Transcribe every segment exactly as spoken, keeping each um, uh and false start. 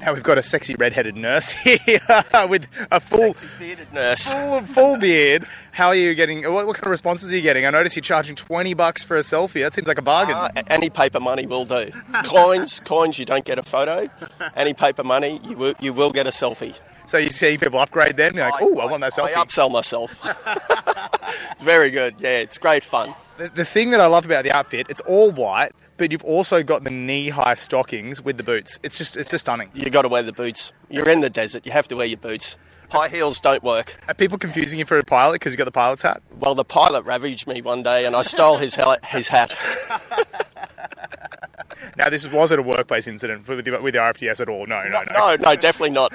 Now we've got a sexy red-headed nurse here with a full, Sexy bearded nurse. full, full beard. How are you getting? What, what kind of responses are you getting? I notice you're charging twenty bucks for a selfie. That seems like a bargain. Uh, any paper money will do. Coins, coins, you don't get a photo. Any paper money, you will, you will get a selfie. So you see people upgrade then? You're like, oh, I want that selfie. I upsell myself. It's very good. Yeah, it's great fun. The, the thing that I love about the outfit, it's all white, but you've also got the knee-high stockings with the boots. It's just, it's just stunning. You got to wear the boots. You're in the desert. You have to wear your boots. High heels don't work. Are people confusing you for a pilot because you got the pilot's hat? Well, the pilot ravaged me one day, and I stole his hel- his hat. Now, this wasn't a workplace incident with the, with the R F T S at all. No, no, no. No, no, definitely not.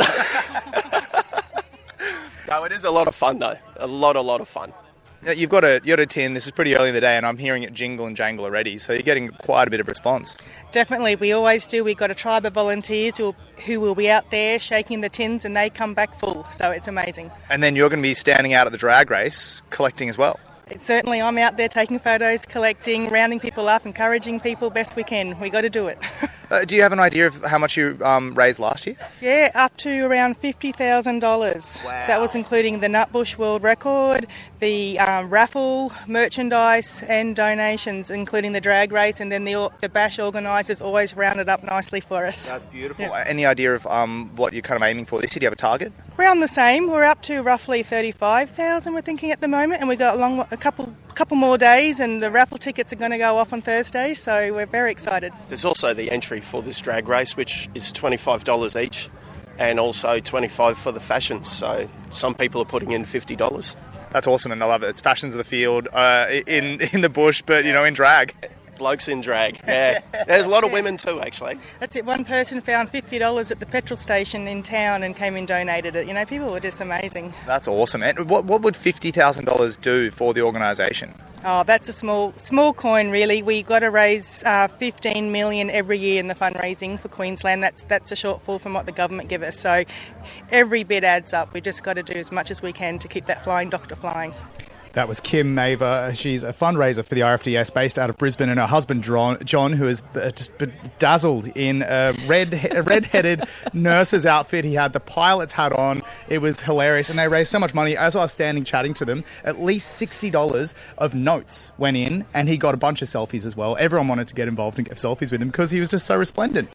No, it is a lot of fun, though. A lot, a lot of fun. Now, You've got a, you got a tin. This is pretty early in the day, and I'm hearing it jingle and jangle already. So you're getting quite a bit of response. Definitely, we always do. We've got a tribe of volunteers who, who will be out there shaking the tins, and they come back full. So it's amazing. And then you're going to be standing out at the drag race collecting as well. Certainly, I'm out there taking photos, collecting, rounding people up, encouraging people best we can. We got to do it. Uh, do you have an idea of how much you um, raised last year? Yeah, up to around fifty thousand dollars. Wow. That was including the Nutbush World Record, the um, raffle, merchandise and donations, including the drag race, and then the, the bash organisers always round it up nicely for us. That's beautiful. Yeah. Any idea of um, what you're kind of aiming for this year? Do you have a target? Around the same. We're up to roughly thirty-five thousand we're thinking at the moment, and we've got a, long, a couple couple more days, and the raffle tickets are going to go off on Thursday, so we're very excited. There's also the entry for this drag race, which is twenty-five dollars each, and also twenty-five dollars for the fashions. So some people are putting in fifty dollars. That's awesome, and I love it. It's fashions of the field uh, in in the bush, but you know, in drag. Blokes in drag, yeah. There's a lot of women too, actually. That's it. One person found fifty dollars at the petrol station in town and came and donated it. You know, people were just amazing. That's awesome. And what what would fifty thousand dollars do for the organisation? Oh, that's a small small coin, really. We've got to raise uh, fifteen million dollars every year in the fundraising for Queensland. That's that's a shortfall from what the government give us. So every bit adds up. We've just got to do as much as we can to keep that flying doctor flying. That was Kim Maver. She's a fundraiser for the R F T S based out of Brisbane, and her husband John, who is just bedazzled in a red a red-headed nurse's outfit. He had the pilot's hat on. It was hilarious, and they raised so much money. As I was standing chatting to them, at least sixty dollars of notes went in, and he got a bunch of selfies as well. Everyone wanted to get involved and get selfies with him because he was just so resplendent.